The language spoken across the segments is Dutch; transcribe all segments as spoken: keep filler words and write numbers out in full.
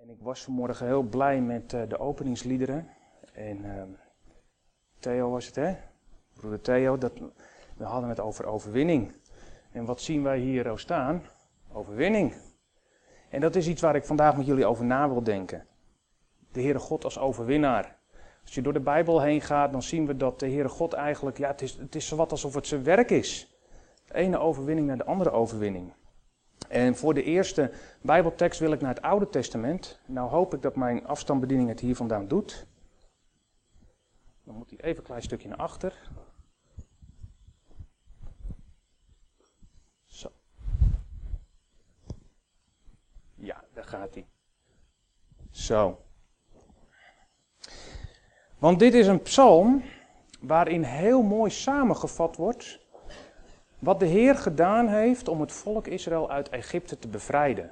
En ik was vanmorgen heel blij met uh, de openingsliederen. En uh, Theo was het, hè? Broeder Theo, dat, we hadden het over overwinning. En wat zien wij hier al staan? Overwinning. En dat is iets waar ik vandaag met jullie over na wil denken. De Heere God als overwinnaar. Als je door de Bijbel heen gaat, dan zien we dat de Heere God eigenlijk, ja, het is, het is zowat alsof het zijn werk is. De ene overwinning naar de andere overwinning. En voor de eerste Bijbeltekst wil ik naar het Oude Testament. Nou hoop ik dat mijn afstandsbediening het hier vandaan doet. Dan moet hij even een klein stukje naar achter. Zo. Ja, daar gaat hij. Zo. Want dit is een psalm waarin heel mooi samengevat wordt wat de Heer gedaan heeft om het volk Israël uit Egypte te bevrijden.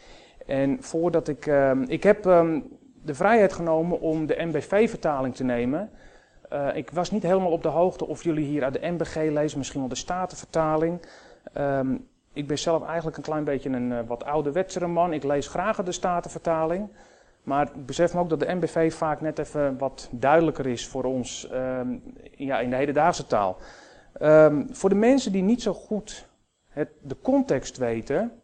En voordat ik... Uh, ik heb uh, de vrijheid genomen om de M B V-vertaling te nemen. Uh, ik was niet helemaal op de hoogte of jullie hier uit de M B G lezen, misschien wel de Statenvertaling. Uh, ik ben zelf eigenlijk een klein beetje een uh, wat ouderwetsere man. Ik lees graag de Statenvertaling. Maar ik besef me ook dat de M B V vaak net even wat duidelijker is voor ons uh, ja, in de hedendaagse taal. Um, voor de mensen die niet zo goed het, de context weten.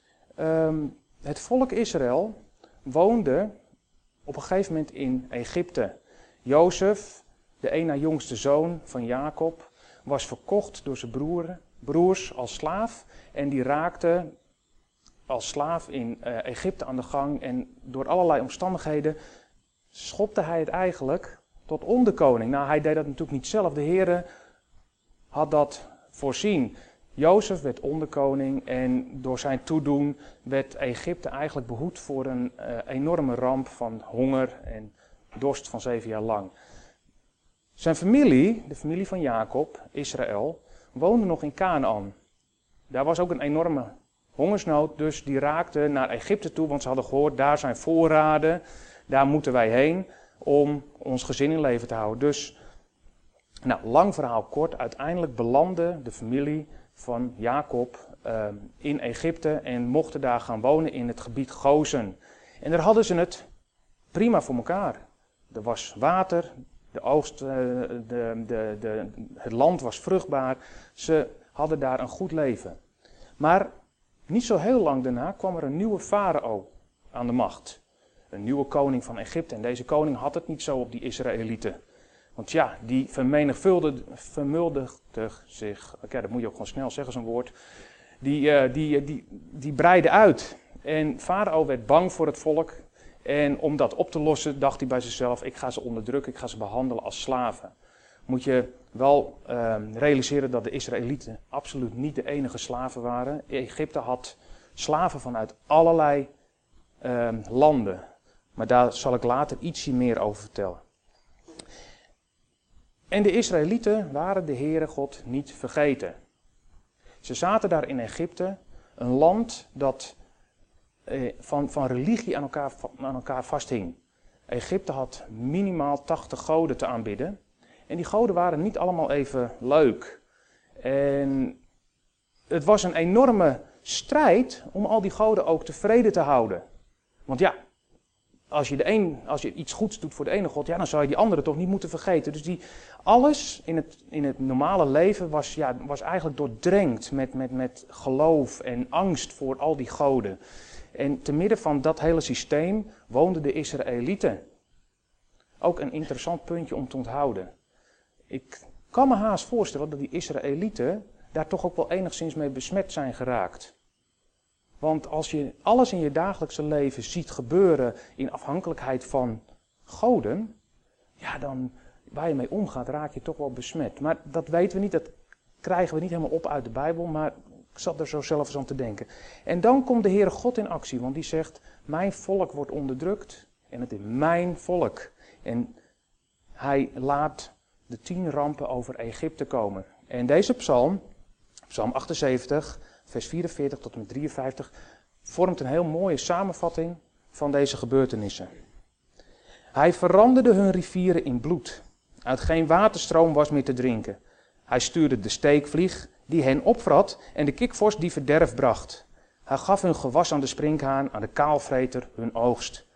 Um, het volk Israël woonde op een gegeven moment in Egypte. Jozef, de een na jongste zoon van Jacob, was verkocht door zijn broer, broers als slaaf. En die raakte als slaaf in uh, Egypte aan de gang. En door allerlei omstandigheden schopte hij het eigenlijk tot onderkoning. Nou, hij deed dat natuurlijk niet zelf. De Heere had dat voorzien. Jozef werd onderkoning en door zijn toedoen werd Egypte eigenlijk behoed voor een uh, enorme ramp van honger en dorst van zeven jaar lang. Zijn familie, de familie van Jacob, Israël, woonde nog in Kanaan. Daar was ook een enorme hongersnood, dus die raakten naar Egypte toe, want ze hadden gehoord, daar zijn voorraden, daar moeten wij heen om ons gezin in leven te houden. Dus Nou, lang verhaal kort, uiteindelijk belandde de familie van Jacob uh, in Egypte en mochten daar gaan wonen in het gebied Gozen. En daar hadden ze het prima voor elkaar. Er was water, de oogst, uh, de, de, de, het land was vruchtbaar, ze hadden daar een goed leven. Maar niet zo heel lang daarna kwam er een nieuwe farao aan de macht. Een nieuwe koning van Egypte en deze koning had het niet zo op die Israëlieten. Want ja, die vermenigvuldigde zich, oké, dat moet je ook gewoon snel zeggen zo'n woord, die, uh, die, die, die breidde uit. En Farao werd bang voor het volk en om dat op te lossen dacht hij bij zichzelf, ik ga ze onderdrukken, ik ga ze behandelen als slaven. Moet je wel uh, realiseren dat de Israëlieten absoluut niet de enige slaven waren. Egypte had slaven vanuit allerlei uh, landen, maar daar zal ik later ietsje meer over vertellen. En de Israëlieten waren de Heere God niet vergeten. Ze zaten daar in Egypte, een land dat eh, van, van religie aan elkaar, aan elkaar vasthing. Egypte had minimaal tachtig goden te aanbidden. En die goden waren niet allemaal even leuk. En het was een enorme strijd om al die goden ook tevreden te houden. Want ja, Als je, de een, als je iets goeds doet voor de ene God, ja, dan zou je die andere toch niet moeten vergeten. Dus die, alles in het, in het normale leven was, ja, was eigenlijk doordrenkt met, met, met geloof en angst voor al die goden. En te midden van dat hele systeem woonden de Israëlieten. Ook een interessant puntje om te onthouden. Ik kan me haast voorstellen dat die Israëlieten daar toch ook wel enigszins mee besmet zijn geraakt. Want als je alles in je dagelijkse leven ziet gebeuren in afhankelijkheid van goden, ja, dan waar je mee omgaat raak je toch wel besmet. Maar dat weten we niet, dat krijgen we niet helemaal op uit de Bijbel, maar ik zat er zo zelf eens aan te denken. En dan komt de Heere God in actie, want die zegt, mijn volk wordt onderdrukt en het is mijn volk. En hij laat de tien rampen over Egypte komen. En deze psalm, psalm achtenzeventig, vers vierenveertig tot en met drieënvijftig, vormt een heel mooie samenvatting van deze gebeurtenissen. Hij veranderde hun rivieren in bloed. Uit geen waterstroom was meer te drinken. Hij stuurde de steekvlieg die hen opvrat en de kikvors die verderf bracht. Hij gaf hun gewas aan de sprinkhaan, aan de kaalvreter hun oogst.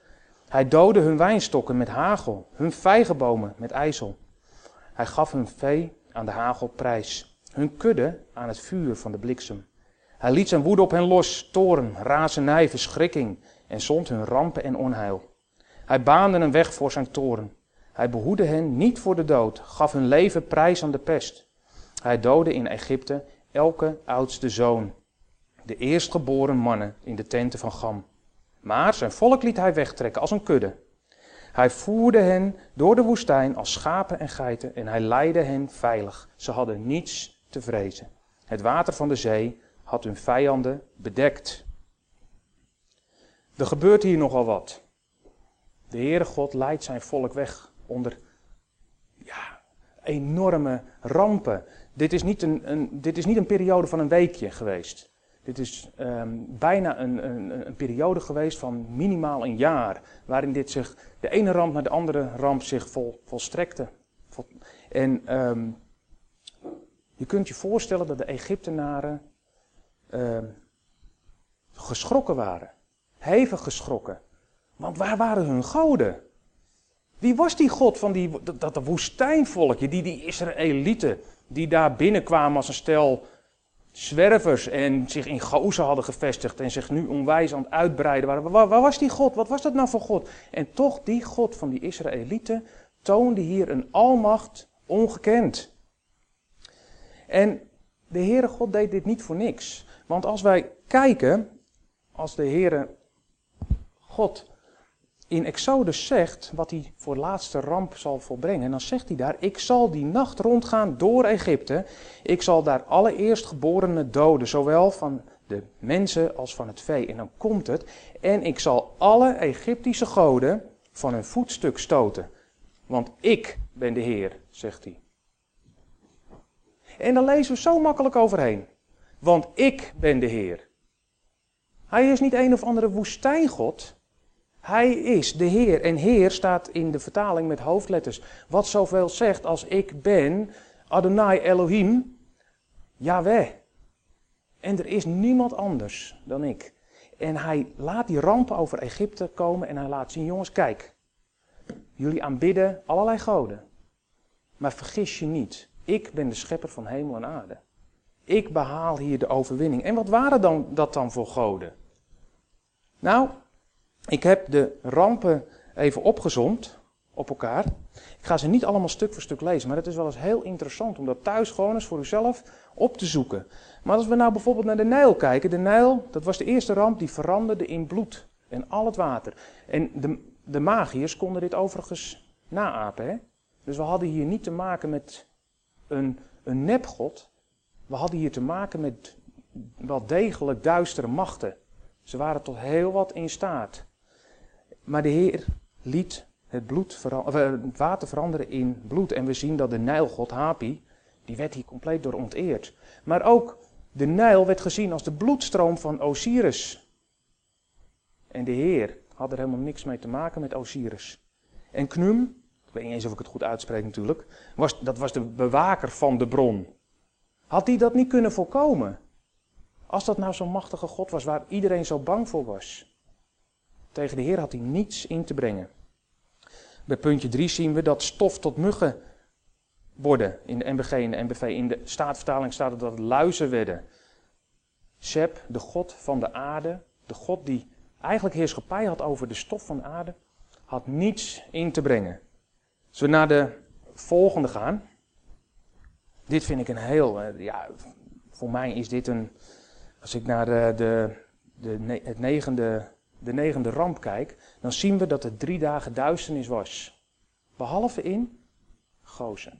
Hij doodde hun wijnstokken met hagel, hun vijgenbomen met ijzel. Hij gaf hun vee aan de hagel prijs, hun kudde aan het vuur van de bliksem. Hij liet zijn woede op hen los, toorn, razernij, verschrikking en zond hun rampen en onheil. Hij baande een weg voor zijn toorn. Hij behoedde hen niet voor de dood, gaf hun leven prijs aan de pest. Hij doodde in Egypte elke oudste zoon, de eerstgeboren mannen in de tenten van Gam. Maar zijn volk liet hij wegtrekken als een kudde. Hij voerde hen door de woestijn als schapen en geiten en hij leidde hen veilig. Ze hadden niets te vrezen. Het water van de zee had hun vijanden bedekt. Er gebeurt hier nogal wat. De Heere God leidt zijn volk weg onder ja, enorme rampen. Dit is, niet een, een, dit is niet een periode van een weekje geweest. Dit is um, bijna een, een, een periode geweest van minimaal een jaar. Waarin dit zich, de ene ramp naar de andere ramp zich vol, volstrekte. Vol, en um, je kunt je voorstellen dat de Egyptenaren um, geschrokken waren. Hevig geschrokken. Want waar waren hun goden? Wie was die God van die, dat, dat woestijnvolkje, die, die Israëlieten, die daar binnenkwamen als een stel zwervers en zich in Gozen hadden gevestigd en zich nu onwijs aan het uitbreiden waren. Waar, waar was die God? Wat was dat nou voor God? En toch die God van die Israëlieten toonde hier een almacht ongekend. En de Heere God deed dit niet voor niks. Want als wij kijken, als de Heere God in Exodus zegt wat hij voor laatste ramp zal volbrengen, dan zegt hij daar: ik zal die nacht rondgaan door Egypte. Ik zal daar alle eerstgeborenen doden, zowel van de mensen als van het vee. En dan komt het: en ik zal alle Egyptische goden van hun voetstuk stoten. Want ik ben de Heer, zegt hij. En dan lezen we zo makkelijk overheen. Want ik ben de Heer. Hij is niet een of andere woestijngod. Hij is de Heer. En Heer staat in de vertaling met hoofdletters. Wat zoveel zegt als ik ben Adonai Elohim, Yahweh. En er is niemand anders dan ik. En hij laat die rampen over Egypte komen en hij laat zien: jongens, kijk. Jullie aanbidden allerlei goden. Maar vergis je niet. Ik ben de schepper van hemel en aarde. Ik behaal hier de overwinning. En wat waren dan, dat dan voor goden? Nou, ik heb de rampen even opgezomd op elkaar. Ik ga ze niet allemaal stuk voor stuk lezen, maar het is wel eens heel interessant om dat thuis gewoon eens voor uzelf op te zoeken. Maar als we nou bijvoorbeeld naar de Nijl kijken. De Nijl, dat was de eerste ramp die veranderde in bloed en al het water. En de, de magiërs konden dit overigens naapen. Hè? Dus we hadden hier niet te maken met een, een nepgod. We hadden hier te maken met wel degelijk duistere machten. Ze waren tot heel wat in staat. Maar de Heer liet het, bloed vera- of, uh, het water veranderen in bloed. En we zien dat de Nijlgod Hapi, die werd hier compleet door onteerd. Maar ook de Nijl werd gezien als de bloedstroom van Osiris. En de Heer had er helemaal niks mee te maken met Osiris. En Knum, ik weet niet eens of ik het goed uitspreek natuurlijk, was, dat was de bewaker van de bron. Had hij dat niet kunnen voorkomen? Als dat nou zo'n machtige God was waar iedereen zo bang voor was. Tegen de Heer had hij niets in te brengen. Bij puntje drie zien we dat stof tot muggen worden in de N B G en de N B V. In de Statenvertaling staat er dat het luizen werden. Seb, de God van de aarde, de God die eigenlijk heerschappij had over de stof van de aarde, had niets in te brengen. Als we naar de volgende gaan. Dit vind ik een heel, ja, voor mij is dit een, als ik naar de, de, de, het negende, de negende ramp kijk, dan zien we dat het drie dagen duisternis was. Behalve in Gozen.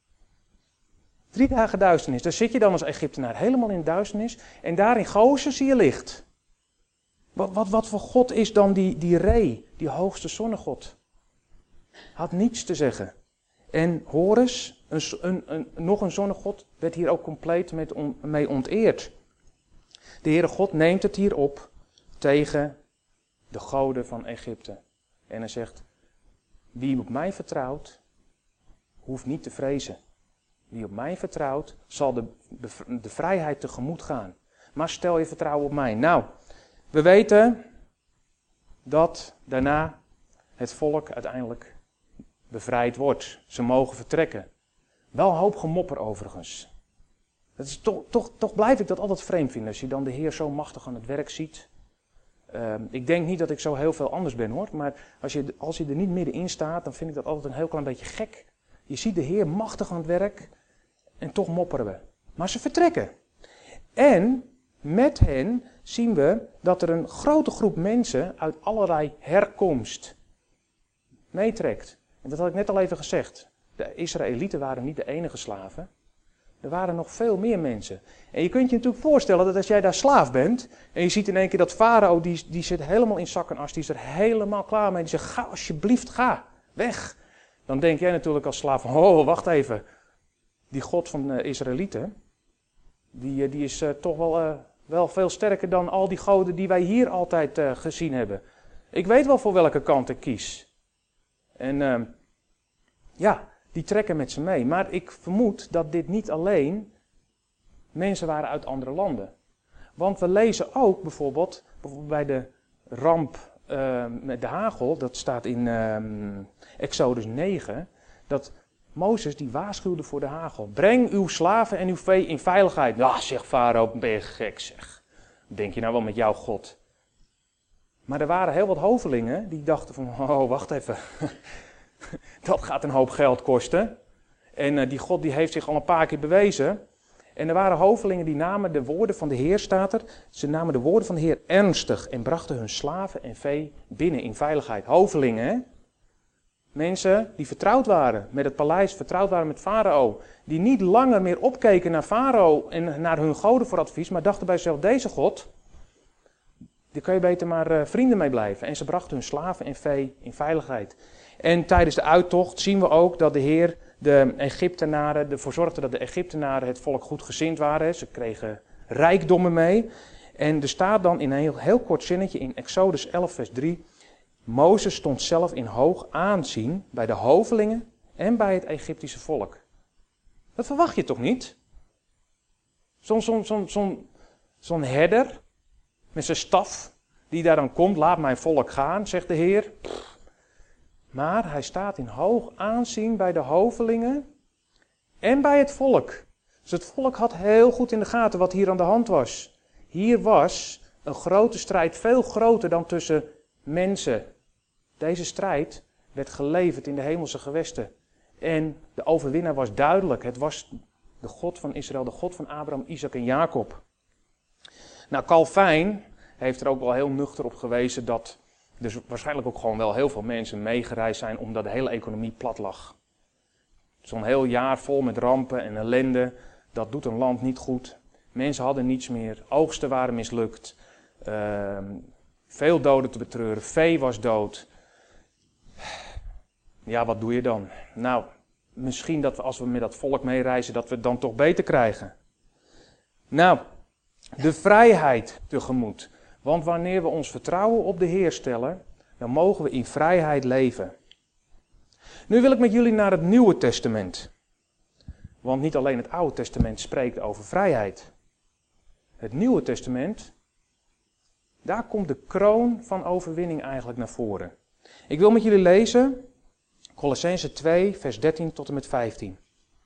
Drie dagen duisternis. Daar zit je dan als Egyptenaar helemaal in duisternis. En daar in Gozen zie je licht. Wat, wat, wat voor God is dan die, die Re, die hoogste zonnegod? Had niets te zeggen. En Horus, een, een, een, nog een zonnegod, werd hier ook compleet met on, mee onteerd. De Heere God neemt het hier op tegen de goden van Egypte. En hij zegt: wie op mij vertrouwt, hoeft niet te vrezen. Wie op mij vertrouwt, zal de, de, de vrijheid tegemoet gaan. Maar stel je vertrouwen op mij. Nou, we weten dat daarna het volk uiteindelijk bevrijd wordt. Ze mogen vertrekken. Wel een hoop gemopper overigens. Dat is toch, toch, toch blijf ik dat altijd vreemd vinden als je dan de Heer zo machtig aan het werk ziet. Uh, ik denk niet dat ik zo heel veel anders ben hoor, maar als je, als je er niet middenin staat, dan vind ik dat altijd een heel klein beetje gek. Je ziet de Heer machtig aan het werk en toch mopperen we. Maar ze vertrekken. En met hen zien we dat er een grote groep mensen uit allerlei herkomst meetrekt. En dat had ik net al even gezegd. De Israëlieten waren niet de enige slaven. Er waren nog veel meer mensen. En je kunt je natuurlijk voorstellen dat als jij daar slaaf bent en je ziet in één keer dat farao, die, die zit helemaal in zak en as, die is er helemaal klaar mee. Die zegt, ga alsjeblieft, ga, weg. Dan denk jij natuurlijk als slaaf, oh, wacht even. Die God van de Israëlieten, die, die is uh, toch wel, uh, wel veel sterker dan al die goden die wij hier altijd uh, gezien hebben. Ik weet wel voor welke kant ik kies. En uh, ja, die trekken met ze mee. Maar ik vermoed dat dit niet alleen mensen waren uit andere landen. Want we lezen ook bijvoorbeeld, bijvoorbeeld bij de ramp uh, met de hagel, dat staat in uh, Exodus negen, dat Mozes die waarschuwde voor de hagel. Breng uw slaven en uw vee in veiligheid. Ah, zegt Farao, ben je gek zeg. Denk je nou wel met jouw God? Maar er waren heel wat hovelingen die dachten van, oh wacht even. Dat gaat een hoop geld kosten. En uh, die God die heeft zich al een paar keer bewezen. En er waren hovelingen die namen de woorden van de Heer, staat er. Ze namen de woorden van de Heer ernstig en brachten hun slaven en vee binnen in veiligheid. Hovelingen, hè? Mensen die vertrouwd waren met het paleis, vertrouwd waren met Farao. Die niet langer meer opkeken naar Farao en naar hun goden voor advies, maar dachten bij zichzelf, deze God, daar kan je beter maar uh, vrienden mee blijven. En ze brachten hun slaven en vee in veiligheid. En tijdens de uittocht zien we ook dat de Heer de Egyptenaren ervoor zorgde dat de Egyptenaren het volk goed gezind waren. Ze kregen rijkdommen mee. En er staat dan in een heel, heel kort zinnetje in Exodus elf vers drie. Mozes stond zelf in hoog aanzien bij de hovelingen en bij het Egyptische volk. Dat verwacht je toch niet? Zo'n zo'n zo'n zo'n zo'n herder met zijn staf die daar dan komt, laat mijn volk gaan, zegt de Heer. Pff. Maar hij staat in hoog aanzien bij de hovelingen en bij het volk. Dus het volk had heel goed in de gaten wat hier aan de hand was. Hier was een grote strijd, veel groter dan tussen mensen. Deze strijd werd geleverd in de hemelse gewesten. En de overwinnaar was duidelijk. Het was de God van Israël, de God van Abraham, Isaac en Jacob. Nou, Calvijn heeft er ook wel heel nuchter op gewezen dat dus waarschijnlijk ook gewoon wel heel veel mensen meegereisd zijn omdat de hele economie plat lag. Zo'n heel jaar vol met rampen en ellende, dat doet een land niet goed. Mensen hadden niets meer, oogsten waren mislukt, uh, veel doden te betreuren, vee was dood. Ja, wat doe je dan? Nou, misschien dat we als we met dat volk meereizen, dat we het dan toch beter krijgen. Nou, de vrijheid tegemoet. Want wanneer we ons vertrouwen op de Heer stellen, dan mogen we in vrijheid leven. Nu wil ik met jullie naar het Nieuwe Testament. Want niet alleen het Oude Testament spreekt over vrijheid. Het Nieuwe Testament, daar komt de kroon van overwinning eigenlijk naar voren. Ik wil met jullie lezen Kolossenzen twee, vers dertien tot en met vijftien.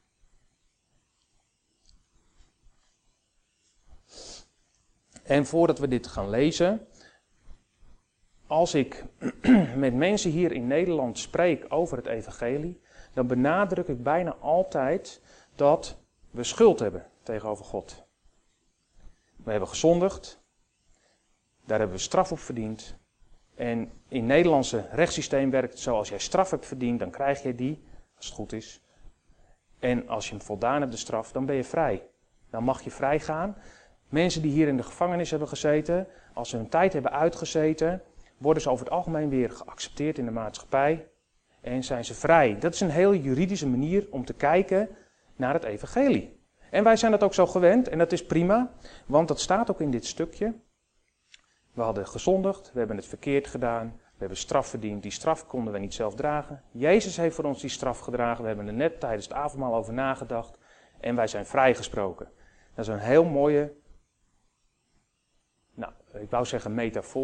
En voordat we dit gaan lezen, als ik met mensen hier in Nederland spreek over het evangelie, dan benadruk ik bijna altijd dat we schuld hebben tegenover God. We hebben gezondigd, daar hebben we straf op verdiend. En in het Nederlandse rechtssysteem werkt het zo, als jij straf hebt verdiend, dan krijg je die, als het goed is. En als je hem voldaan hebt, de straf, dan ben je vrij. Dan mag je vrij gaan. Mensen die hier in de gevangenis hebben gezeten, als ze hun tijd hebben uitgezeten, worden ze over het algemeen weer geaccepteerd in de maatschappij en zijn ze vrij. Dat is een heel juridische manier om te kijken naar het evangelie. En wij zijn dat ook zo gewend en dat is prima, want dat staat ook in dit stukje. We hadden gezondigd, we hebben het verkeerd gedaan, we hebben straf verdiend. Die straf konden we niet zelf dragen. Jezus heeft voor ons die straf gedragen, we hebben er net tijdens het avondmaal over nagedacht en wij zijn vrijgesproken. Dat is een heel mooie, nou, ik wou zeggen metafoor,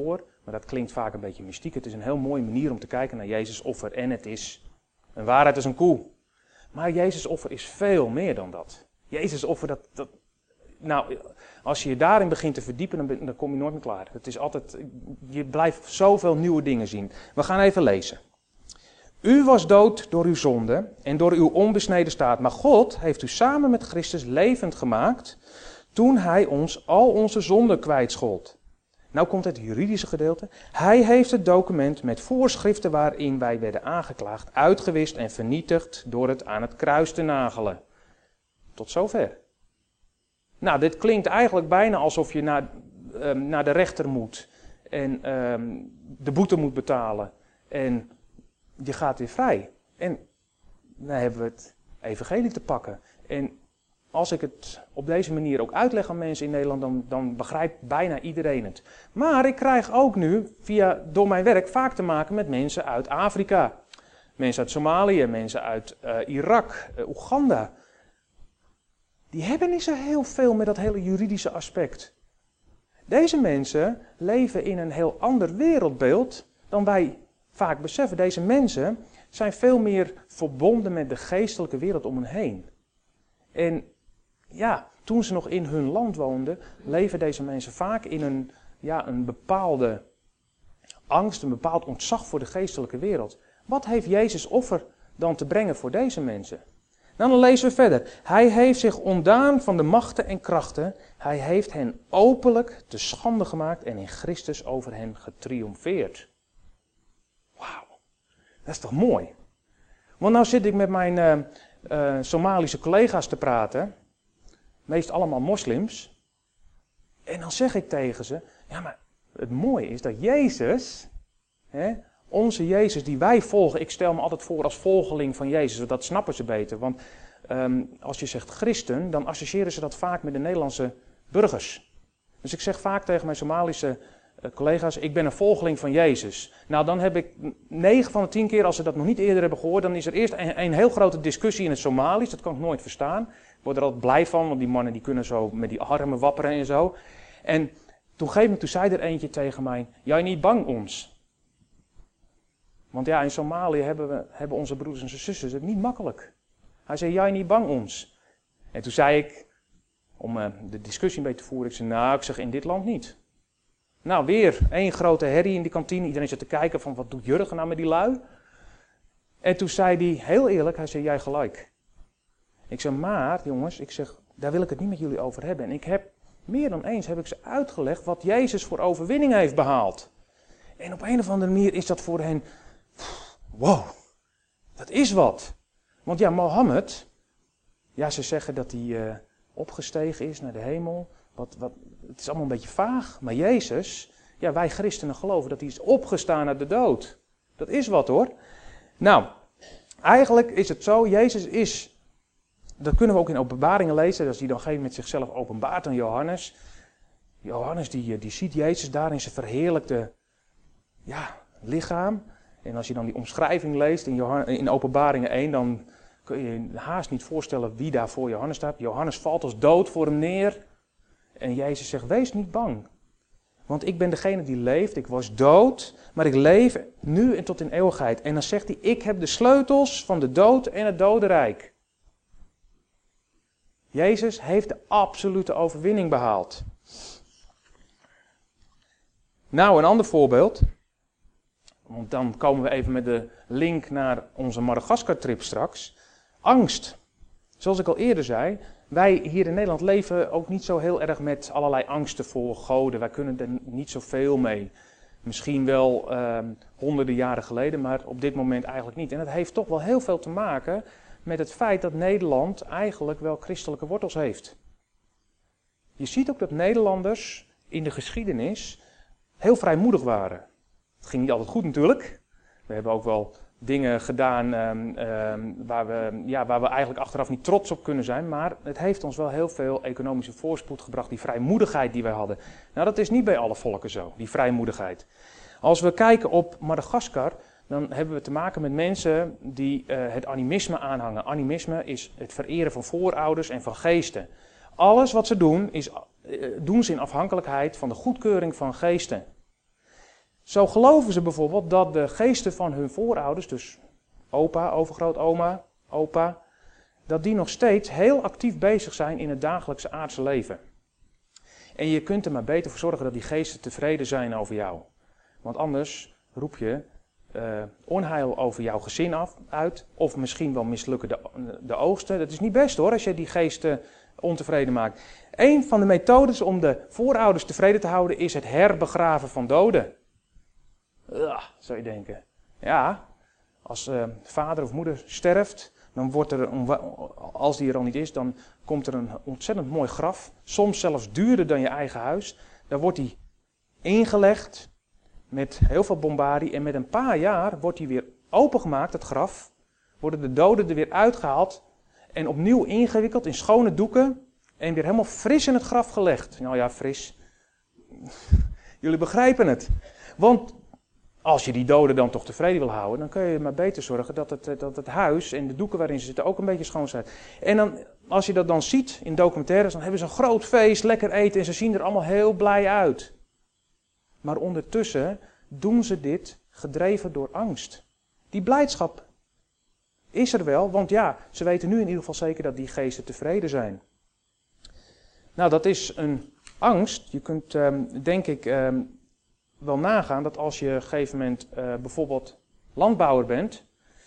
Maar dat klinkt vaak een beetje mystiek. Het is een heel mooie manier om te kijken naar Jezus' offer. En het is een waarheid als een koe. Maar Jezus' offer is veel meer dan dat. Jezus' offer, dat, dat, nou, als je je daarin begint te verdiepen, dan, ben, dan kom je nooit meer klaar. Het is altijd, je blijft zoveel nieuwe dingen zien. We gaan even lezen. U was dood door uw zonde en door uw onbesneden staat. Maar God heeft u samen met Christus levend gemaakt toen hij ons al onze zonden kwijtschold. Nou komt het juridische gedeelte. Hij heeft het document met voorschriften waarin wij werden aangeklaagd, uitgewist en vernietigd door het aan het kruis te nagelen. Tot zover. Nou, dit klinkt eigenlijk bijna alsof je naar, um, naar de rechter moet en um, de boete moet betalen en je gaat weer vrij. En dan hebben we het evangelie te pakken. En als ik het op deze manier ook uitleg aan mensen in Nederland, dan, dan begrijpt bijna iedereen het. Maar ik krijg ook nu, via, door mijn werk, vaak te maken met mensen uit Afrika. Mensen uit Somalië, mensen uit uh, Irak, uh, Oeganda. Die hebben niet zo heel veel met dat hele juridische aspect. Deze mensen leven in een heel ander wereldbeeld dan wij vaak beseffen. Deze mensen zijn veel meer verbonden met de geestelijke wereld om hen heen. En ja, toen ze nog in hun land woonden, leven deze mensen vaak in een, ja, een bepaalde angst, een bepaald ontzag voor de geestelijke wereld. Wat heeft Jezus' offer dan te brengen voor deze mensen? Nou, dan lezen we verder. Hij heeft zich ontdaan van de machten en krachten. Hij heeft hen openlijk te schande gemaakt en in Christus over hen getriomfeerd. Wauw, dat is toch mooi? Want nou zit ik met mijn uh, uh, Somalische collega's te praten. Meest allemaal moslims. En dan zeg ik tegen ze, ja maar het mooie is dat Jezus, hè, onze Jezus die wij volgen, ik stel me altijd voor als volgeling van Jezus, want dat snappen ze beter. Want um, als je zegt christen, dan associëren ze dat vaak met de Nederlandse burgers. Dus ik zeg vaak tegen mijn Somalische uh, collega's, ik ben een volgeling van Jezus. Nou dan heb ik negen van de tien keer, als ze dat nog niet eerder hebben gehoord, dan is er eerst een, een heel grote discussie in het Somalisch, dat kan ik nooit verstaan. Ik word er altijd blij van, want die mannen die kunnen zo met die armen wapperen en zo. En toen, geef me, toen zei er eentje tegen mij, jij niet bang ons? Want ja, in Somalië hebben, we, hebben onze broeders en zusters het niet makkelijk. Hij zei, jij niet bang ons? En toen zei ik, om uh, de discussie een beetje te voeren, ik zei, nou, ik zeg in dit land niet. Nou, weer één grote herrie in die kantine. Iedereen zit te kijken van, wat doet Jurgen nou met die lui? En toen zei hij, heel eerlijk, hij zei, jij gelijk. Ik zeg, maar jongens, ik zeg, daar wil ik het niet met jullie over hebben. En ik heb, meer dan eens heb ik ze uitgelegd wat Jezus voor overwinning heeft behaald. En op een of andere manier is dat voor hen, wow, dat is wat. Want ja, Mohammed, ja, ze zeggen dat hij uh, opgestegen is naar de hemel. Wat, wat, het is allemaal een beetje vaag. Maar Jezus, ja, wij christenen geloven dat hij is opgestaan uit de dood. Dat is wat hoor. Nou, eigenlijk is het zo, Jezus is, dat kunnen we ook in Openbaringen lezen, als hij dan op een gegeven moment zichzelf openbaart aan Johannes. Johannes die, die ziet Jezus daar in zijn verheerlijkte ja, lichaam. En als je dan die omschrijving leest in, Johannes, in Openbaringen één, dan kun je je haast niet voorstellen wie daar voor Johannes staat. Johannes valt als dood voor hem neer. En Jezus zegt, wees niet bang. Want ik ben degene die leeft, ik was dood, maar ik leef nu en tot in eeuwigheid. En dan zegt hij, ik heb de sleutels van de dood en het dodenrijk. Jezus heeft de absolute overwinning behaald. Nou, een ander voorbeeld. Want dan komen we even met de link naar onze Madagaskar-trip straks. Angst. Zoals ik al eerder zei, wij hier in Nederland leven ook niet zo heel erg met allerlei angsten voor goden. Wij kunnen er niet zoveel mee. Misschien wel eh, honderden jaren geleden, maar op dit moment eigenlijk niet. En dat heeft toch wel heel veel te maken met het feit dat Nederland eigenlijk wel christelijke wortels heeft. Je ziet ook dat Nederlanders in de geschiedenis heel vrijmoedig waren. Het ging niet altijd goed natuurlijk. We hebben ook wel dingen gedaan um, um, waar, we, ja, waar we eigenlijk achteraf niet trots op kunnen zijn. Maar het heeft ons wel heel veel economische voorspoed gebracht, die vrijmoedigheid die wij hadden. Nou, dat is niet bij alle volken zo, die vrijmoedigheid. Als we kijken op Madagaskar, dan hebben we te maken met mensen die uh, het animisme aanhangen. Animisme is het vereren van voorouders en van geesten. Alles wat ze doen, is, uh, doen ze in afhankelijkheid van de goedkeuring van geesten. Zo geloven ze bijvoorbeeld dat de geesten van hun voorouders, dus opa, overgrootoma, opa, dat die nog steeds heel actief bezig zijn in het dagelijkse aardse leven. En je kunt er maar beter voor zorgen dat die geesten tevreden zijn over jou. Want anders roep je uh, onheil over jouw gezin af, uit, of misschien wel mislukken de, de oogsten. Dat is niet best hoor, als je die geesten ontevreden maakt. Een van de methodes om de voorouders tevreden te houden is het herbegraven van doden. Ugh, zou je denken. Ja, als uh, vader of moeder sterft, dan wordt er, als die er al niet is, dan komt er een ontzettend mooi graf. Soms zelfs duurder dan je eigen huis. Dan wordt die ingelegd met heel veel bombardie. En met een paar jaar wordt die weer opengemaakt, het graf. Worden de doden er weer uitgehaald. En opnieuw ingewikkeld in schone doeken. En weer helemaal fris in het graf gelegd. Nou ja, fris. Jullie begrijpen het. Want als je die doden dan toch tevreden wil houden, dan kun je maar beter zorgen dat het, dat het huis en de doeken waarin ze zitten ook een beetje schoon zijn. En dan, als je dat dan ziet in documentaires, dan hebben ze een groot feest, lekker eten en ze zien er allemaal heel blij uit. Maar ondertussen doen ze dit gedreven door angst. Die blijdschap is er wel, want ja, ze weten nu in ieder geval zeker dat die geesten tevreden zijn. Nou, dat is een angst. Je kunt, um, denk ik, um, wel nagaan dat als je op een gegeven moment uh, bijvoorbeeld landbouwer bent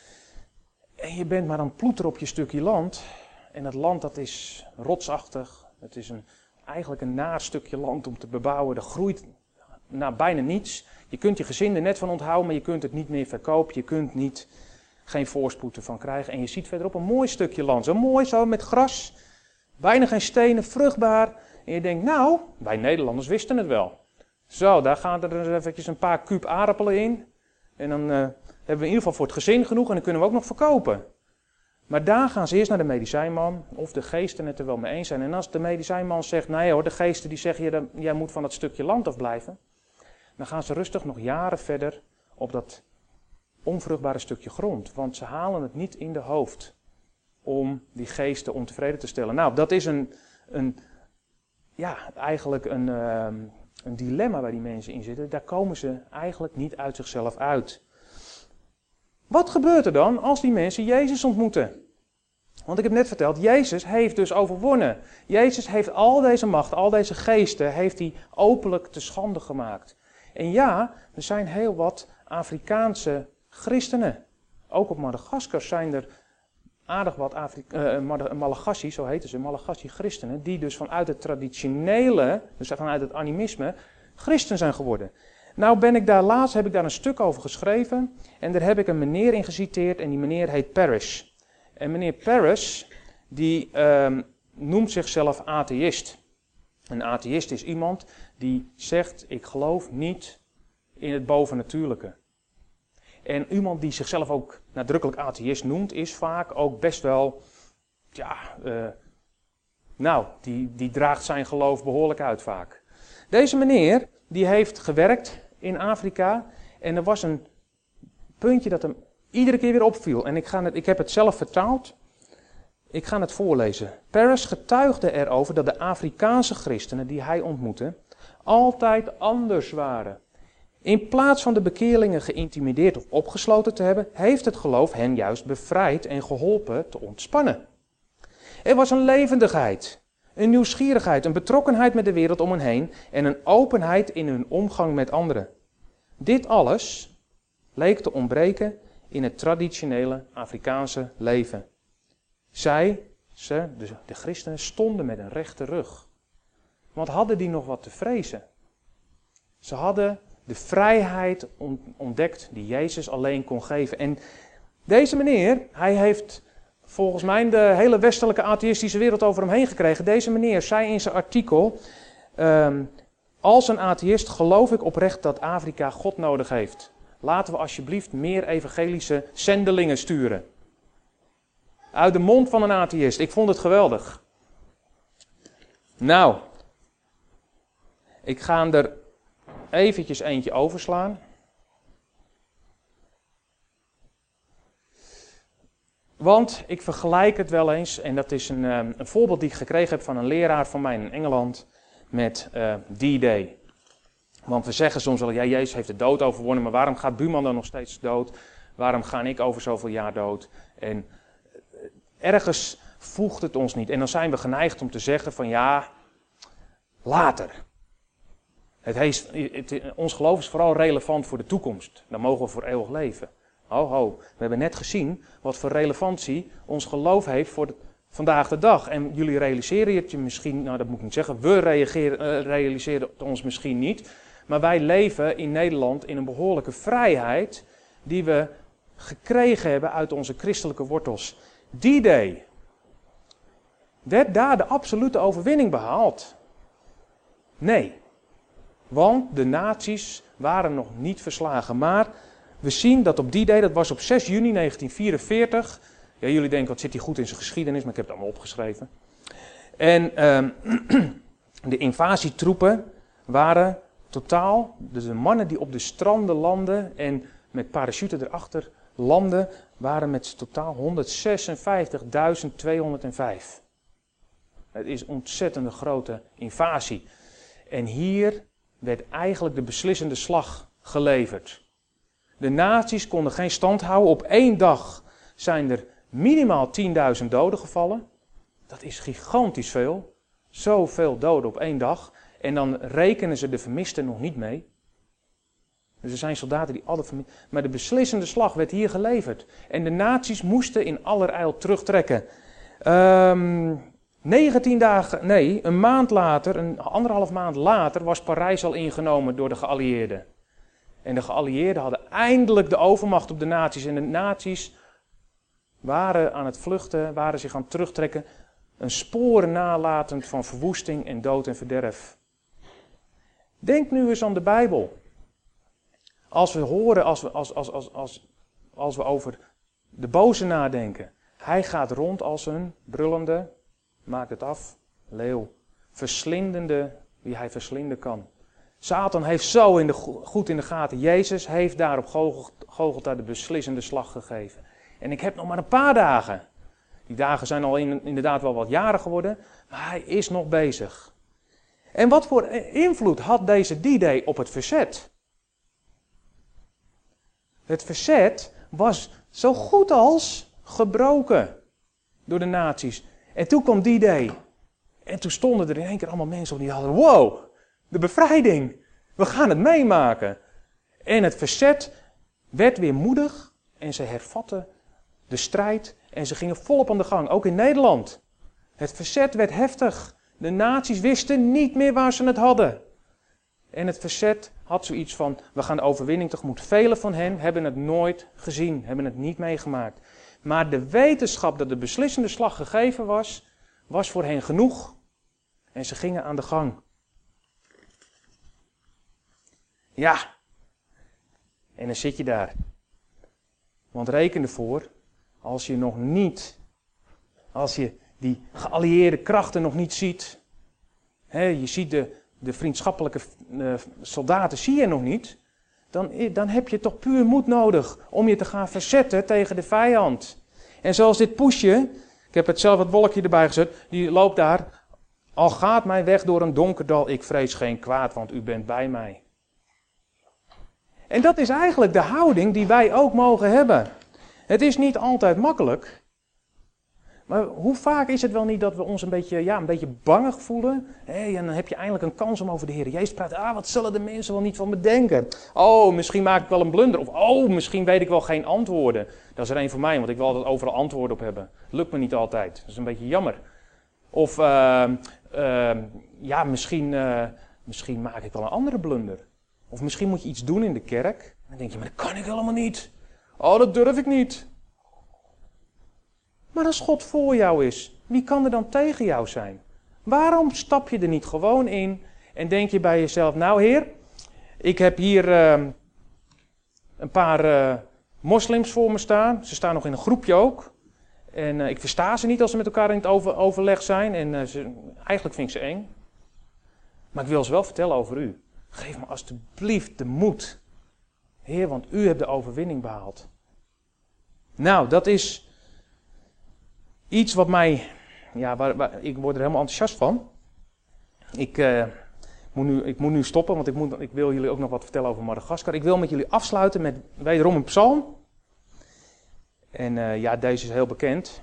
en je bent maar aan het ploeteren op je stukje land en dat land dat is rotsachtig, het is een, eigenlijk een naar stukje land om te bebouwen, er groeit nou, bijna niets. Je kunt je gezin er net van onthouden, maar je kunt het niet meer verkopen, je kunt niet, geen voorspoed ervan krijgen en je ziet verderop een mooi stukje land, zo mooi zo met gras, bijna geen stenen, vruchtbaar en je denkt nou, wij Nederlanders wisten het wel. Zo, daar gaan er eventjes een paar kuub aardappelen in. En dan uh, hebben we in ieder geval voor het gezin genoeg en dan kunnen we ook nog verkopen. Maar daar gaan ze eerst naar de medicijnman, of de geesten het er wel mee eens zijn. En als de medicijnman zegt, nee hoor, de geesten die zeggen, ja, jij moet van dat stukje land afblijven. Dan gaan ze rustig nog jaren verder op dat onvruchtbare stukje grond. Want ze halen het niet in de hoofd om die geesten ontevreden te stellen. Nou, dat is een, een ja, eigenlijk een... Uh, Een dilemma waar die mensen in zitten, daar komen ze eigenlijk niet uit zichzelf uit. Wat gebeurt er dan als die mensen Jezus ontmoeten? Want ik heb net verteld, Jezus heeft dus overwonnen. Jezus heeft al deze macht, al deze geesten, heeft hij openlijk te schande gemaakt. En ja, er zijn heel wat Afrikaanse christenen. Ook op Madagaskar zijn er aardig wat Afrika- uh, Malagasy, zo heten ze, Malagasy-christenen, die dus vanuit het traditionele, dus vanuit het animisme, christen zijn geworden. Nou ben ik daar laatst, heb ik daar een stuk over geschreven en daar heb ik een meneer in geciteerd en die meneer heet Parris. En meneer Parris, die uh, noemt zichzelf atheïst. Een atheïst is iemand die zegt, ik geloof niet in het bovennatuurlijke. En iemand die zichzelf ook nadrukkelijk atheïst noemt, is vaak ook best wel, ja, uh, nou, die, die draagt zijn geloof behoorlijk uit vaak. Deze meneer, die heeft gewerkt in Afrika en er was een puntje dat hem iedere keer weer opviel. En ik, ga het, ik heb het zelf vertaald, ik ga het voorlezen. Parris getuigde erover dat de Afrikaanse christenen die hij ontmoette, altijd anders waren. In plaats van de bekeerlingen geïntimideerd of opgesloten te hebben, heeft het geloof hen juist bevrijd en geholpen te ontspannen. Er was een levendigheid, een nieuwsgierigheid, een betrokkenheid met de wereld om hen heen en een openheid in hun omgang met anderen. Dit alles leek te ontbreken in het traditionele Afrikaanse leven. Zij, ze, de, de christenen, stonden met een rechte rug. Want hadden die nog wat te vrezen? Ze hadden de vrijheid ontdekt die Jezus alleen kon geven. En deze meneer, hij heeft volgens mij de hele westelijke atheïstische wereld over hem heen gekregen. Deze meneer zei in zijn artikel, um, als een atheïst geloof ik oprecht dat Afrika God nodig heeft. Laten we alsjeblieft meer evangelische zendelingen sturen. Uit de mond van een atheïst. Ik vond het geweldig. Nou, ik ga er eventjes eentje overslaan. Want ik vergelijk het wel eens, en dat is een, een voorbeeld die ik gekregen heb van een leraar van mij in Engeland, met uh, D-Day. Want we zeggen soms wel, ja, Jezus heeft de dood overwonnen, maar waarom gaat buurman dan nog steeds dood? Waarom ga ik over zoveel jaar dood? En ergens voegt het ons niet. En dan zijn we geneigd om te zeggen van ja, later. Het heeft, het, ons geloof is vooral relevant voor de toekomst. Dan mogen we voor eeuwig leven. Ho, ho. We hebben net gezien wat voor relevantie ons geloof heeft voor de, vandaag de dag. En jullie realiseren het je misschien, nou dat moet ik niet zeggen, we reageren, uh, realiseren het ons misschien niet. Maar wij leven in Nederland in een behoorlijke vrijheid die we gekregen hebben uit onze christelijke wortels. Die day werd daar de absolute overwinning behaald? Nee. Want de nazi's waren nog niet verslagen. Maar we zien dat op die day, dat was op zes juni negentien vierenveertig. Ja, jullie denken, wat zit hier goed in zijn geschiedenis, maar ik heb het allemaal opgeschreven. En um, de invasietroepen waren totaal, dus de mannen die op de stranden landden en met parachuten erachter landden, waren met totaal honderdzesenvijftigduizend tweehonderdvijf. Het is een ontzettende grote invasie. En hier werd eigenlijk de beslissende slag geleverd. De nazi's konden geen stand houden. Op één dag zijn er minimaal tienduizend doden gevallen. Dat is gigantisch veel. Zoveel doden op één dag. En dan rekenen ze de vermisten nog niet mee. Dus er zijn soldaten die alle vermisten. Maar de beslissende slag werd hier geleverd. En de nazi's moesten in allerijl terugtrekken. Um, negentien dagen, nee, een maand later, een anderhalf maand later, was Parijs al ingenomen door de geallieerden. En de geallieerden hadden eindelijk de overmacht op de nazi's. En de nazi's waren aan het vluchten, waren zich aan het terugtrekken. Een spoor nalatend van verwoesting en dood en verderf. Denk nu eens aan de Bijbel. Als we horen, als we, als, als, als, als, als we over de boze nadenken. Hij gaat rond als een brullende, maak het af, leeuw. Verslindende, wie hij verslinden kan. Satan heeft zo in de, goed in de gaten. Jezus heeft daar op Golgotha de beslissende slag gegeven. En ik heb nog maar een paar dagen. Die dagen zijn al in, inderdaad wel wat jaren geworden. Maar hij is nog bezig. En wat voor invloed had deze D-Day op het verzet? Het verzet was zo goed als gebroken door de nazi's. En toen kwam D-Day. En toen stonden er in één keer allemaal mensen op die hadden, wow, de bevrijding. We gaan het meemaken. En het verzet werd weer moedig en ze hervatten de strijd en ze gingen volop aan de gang, ook in Nederland. Het verzet werd heftig. De nazi's wisten niet meer waar ze het hadden. En het verzet had zoiets van, we gaan de overwinning tegemoet. Velen van hen hebben het nooit gezien, hebben het niet meegemaakt. Maar de wetenschap dat de beslissende slag gegeven was, was voor hen genoeg. En ze gingen aan de gang. Ja, en dan zit je daar. Want reken ervoor, als je nog niet, als je die geallieerde krachten nog niet ziet, hè, je ziet de, de vriendschappelijke uh, soldaten, zie je nog niet, dan, dan heb je toch puur moed nodig om je te gaan verzetten tegen de vijand. En zoals dit poesje, ik heb het zelf het wolkje erbij gezet, die loopt daar, al gaat mijn weg door een donker dal, ik vrees geen kwaad, want u bent bij mij. En dat is eigenlijk de houding die wij ook mogen hebben. Het is niet altijd makkelijk. Maar hoe vaak is het wel niet dat we ons een beetje, ja, een beetje bangig voelen? Hey, en dan heb je eindelijk een kans om over de Heer Jezus te praten. Ah, wat zullen de mensen wel niet van me denken? Oh, misschien maak ik wel een blunder. Of oh, misschien weet ik wel geen antwoorden. Dat is er één voor mij, want ik wil altijd overal antwoorden op hebben. Lukt me niet altijd. Dat is een beetje jammer. Of uh, uh, ja, misschien, uh, misschien maak ik wel een andere blunder. Of misschien moet je iets doen in de kerk. Dan denk je, maar dat kan ik helemaal niet. Oh, dat durf ik niet. Maar als God voor jou is, wie kan er dan tegen jou zijn? Waarom stap je er niet gewoon in en denk je bij jezelf, nou Heer, ik heb hier uh, een paar uh, moslims voor me staan. Ze staan nog in een groepje ook. En uh, ik versta ze niet als ze met elkaar in het over, overleg zijn. En uh, ze, eigenlijk vind ik ze eng. Maar ik wil ze wel vertellen over u. Geef me alstublieft de moed. Heer, want u hebt de overwinning behaald. Nou, dat is iets wat mij, ja, waar, waar, ik word er helemaal enthousiast van. Ik uh, moet nu, ik moet nu stoppen, want ik, moet, ik wil jullie ook nog wat vertellen over Madagaskar. Ik wil met jullie afsluiten met wederom een psalm. En uh, ja, deze is heel bekend.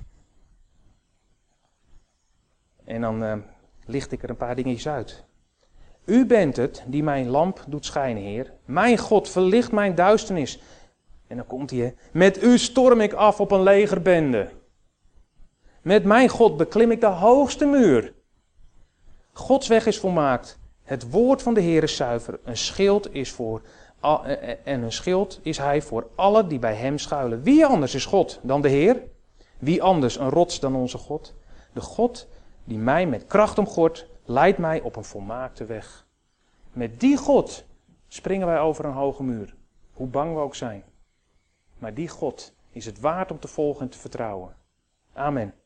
En dan uh, licht ik er een paar dingetjes uit. U bent het die mijn lamp doet schijnen, Heer. Mijn God, verlicht mijn duisternis. En dan komt hij, met u storm ik af op een legerbende. Met mijn God beklim ik de hoogste muur. Gods weg is volmaakt. Het woord van de Heer is zuiver. Een schild is voor, en een schild is hij voor allen die bij hem schuilen. Wie anders is God dan de Heer? Wie anders een rots dan onze God? De God die mij met kracht omgort, leidt mij op een volmaakte weg. Met die God springen wij over een hoge muur. Hoe bang we ook zijn. Maar die God is het waard om te volgen en te vertrouwen. Amen.